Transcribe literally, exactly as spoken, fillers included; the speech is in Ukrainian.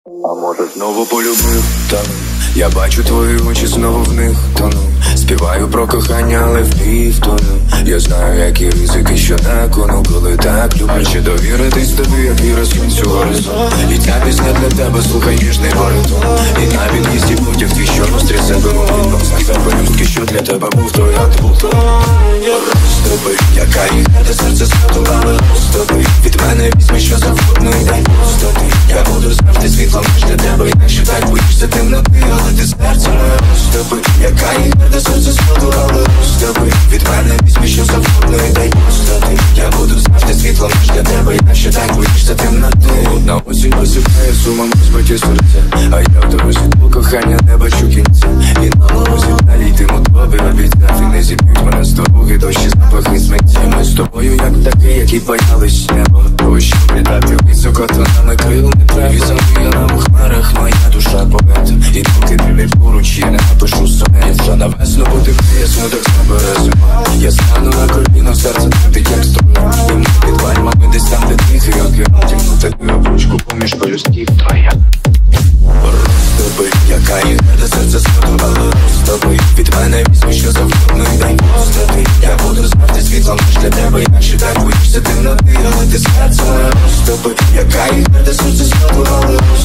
А може знову полюбив, тону. Я бачу твої очі, знову в них тону. Співаю про кохання, але в півтону. Я знаю, які ризики, що на кону, коли так люблю. А чи довіритись тобі, як віра сонцю горизонт. І ця пісня для тебе, слухай ніжний баритон. І на під'їзді потяг твій, що розстрій себе мовить. Сказав по-людськи, що для тебе був той атрибут. Розтоби, яка ігра, де серце схватували розтоби. Від мене візьми, що завгодно, і дай просто ти. Я буду завжди світлом лиш для тебе. І якщо так боїшся темноти, але ти серце моє розтоби. Яка ігра, де серце схватували розтоби. Від мене візьми, що завгодно, і дай просто ти. Я буду завжди світлом лиш для тебе. І якщо так боїшся темноти. На осінь посипає сумом розбиті серця. А я в дорозі по кохання не бачу кінця. І на морозі далі йтиму тобі обіцяв. І не зіб'ють мене з дороги, дощі, запахи сміття. Ми з тобою як птахи, які боялись небо. Дощ літати високо, то нами крил не треба. І замріяна у хмарах моя душа поета. І поки ти не поруч, я не напишу сонет. Вже на весну потепліє, смуток забере зима. Я стану на коліно, серце тратить як струна. І ми під пальмами десь там, де тихий океан. Тягнути твою обручку поміж полюстків твоя. Розтоби, яка ігра, де серце схватувало розтоби. Від мене візьми, що завгодно, і дай просто ти. Я буду завжди світлом лиш для тебе. Якщо так боїшся темноти, але ти серце моє розтоби. Яка ігра, де серце схватувало розтоби.